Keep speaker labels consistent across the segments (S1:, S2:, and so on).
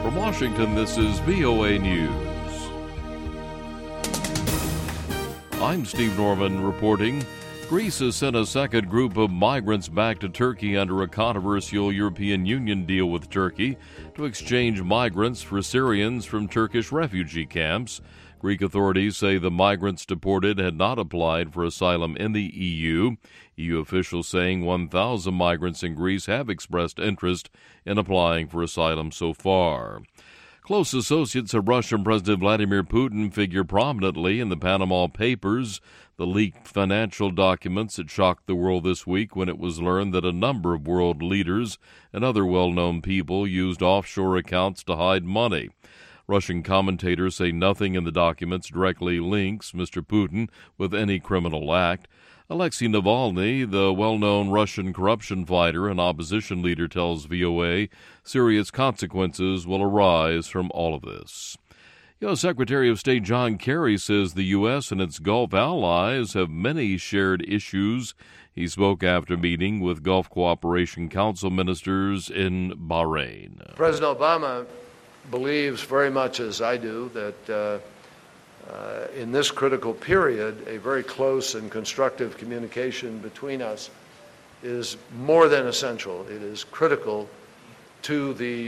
S1: From Washington, this is VOA News. I'm Steve Norman reporting. Greece has sent a second group of migrants back to Turkey under a controversial European Union deal with Turkey to exchange migrants for Syrians from Turkish refugee camps. Greek authorities say the migrants deported had not applied for asylum in the EU. EU officials saying 1,000 migrants in Greece have expressed interest in applying for asylum so far. Close associates of Russian President Vladimir Putin figure prominently in the Panama Papers, the leaked financial documents that shocked the world this week when it was learned that a number of world leaders and other well-known people used offshore accounts to hide money. Russian commentators say nothing in the documents directly links Mr. Putin with any criminal act. Alexei Navalny, the well-known Russian corruption fighter and opposition leader, tells VOA serious consequences will arise from all of this. U.S. Secretary of State John Kerry says the U.S. and its Gulf allies have many shared issues. He spoke after meeting with Gulf Cooperation Council ministers in Bahrain.
S2: President Obama believes very much as I do that in this critical period, a very close and constructive communication between us is more than essential. It is critical to the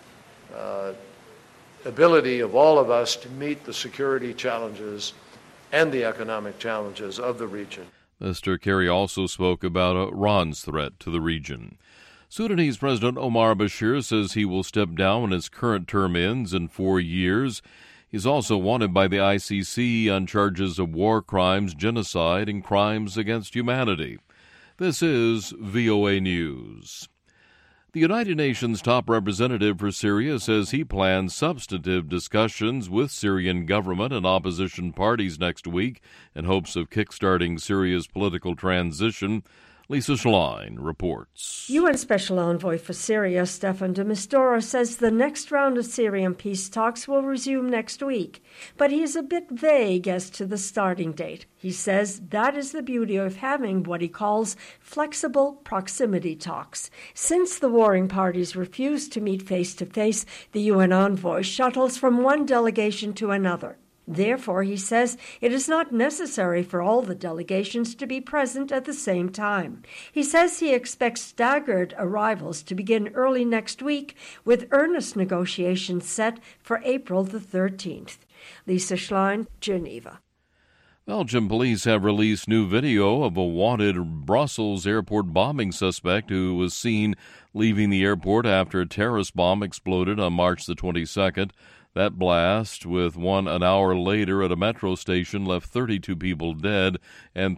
S2: ability of all of us to meet the security challenges and the economic challenges of the region.
S1: Mr. Kerry also spoke about Iran's threat to the region. Sudanese President Omar Bashir says he will step down when his current term ends in 4 years. He's also wanted by the ICC on charges of war crimes, genocide, and crimes against humanity. This is VOA News. The United Nations top representative for Syria says he plans substantive discussions with Syrian government and opposition parties next week in hopes of kickstarting Syria's political transition. Lisa Schlein reports.
S3: UN Special Envoy for Syria, Staffan de Mistura, says the next round of Syrian peace talks will resume next week, but he is a bit vague as to the starting date. He says that is the beauty of having what he calls flexible proximity talks. Since the warring parties refuse to meet face-to-face, the UN envoy shuttles from one delegation to another. Therefore, he says, it is not necessary for all the delegations to be present at the same time. He says he expects staggered arrivals to begin early next week, with earnest negotiations set for April the 13th. Lisa Schlein, Geneva.
S1: Belgian police have released new video of a wanted Brussels airport bombing suspect who was seen leaving the airport after a terrorist bomb exploded on March the 22nd. That blast, with one an hour later at a metro station, left 32 people dead and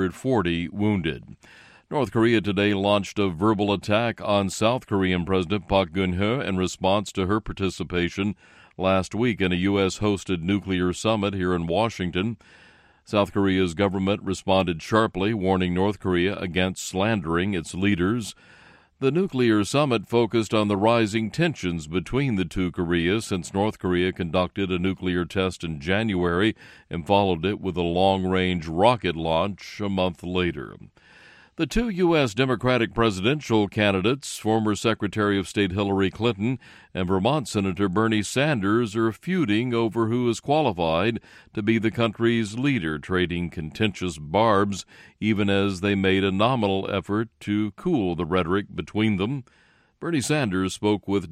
S1: 340 wounded. North Korea today launched a verbal attack on South Korean President Park Geun-hye in response to her participation last week in a U.S.-hosted nuclear summit here in Washington. South Korea's government responded sharply, warning North Korea against slandering its leaders. The nuclear summit focused on the rising tensions between the two Koreas since North Korea conducted a nuclear test in January and followed it with a long-range rocket launch a month later. The two U.S. Democratic presidential candidates, former Secretary of State Hillary Clinton and Vermont Senator Bernie Sanders, are feuding over who is qualified to be the country's leader, trading contentious barbs even as they made a nominal effort to cool the rhetoric between them. Bernie Sanders spoke with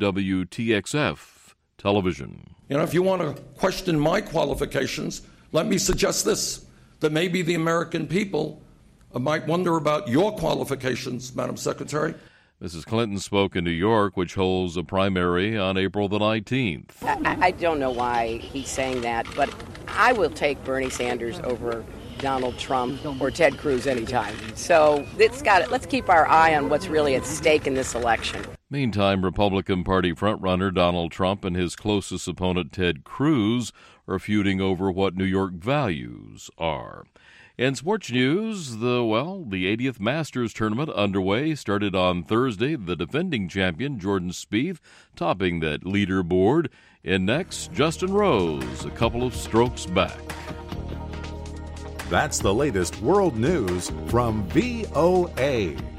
S1: WTXF television.
S4: If you want to question my qualifications, let me suggest this, that maybe the American people might wonder about your qualifications, Madam Secretary.
S1: Mrs. Clinton spoke in New York, which holds a primary on April the 19th.
S5: I don't know why he's saying that, but I will take Bernie Sanders over Donald Trump or Ted Cruz anytime. So let's keep our eye on what's really at stake in this election.
S1: Meantime, Republican Party frontrunner Donald Trump and his closest opponent Ted Cruz are feuding over what New York values are. In sports news, the 80th Masters tournament underway started on Thursday. The defending champion, Jordan Spieth, topping that leaderboard. And next, Justin Rose, a couple of strokes back.
S6: That's the latest world news from VOA.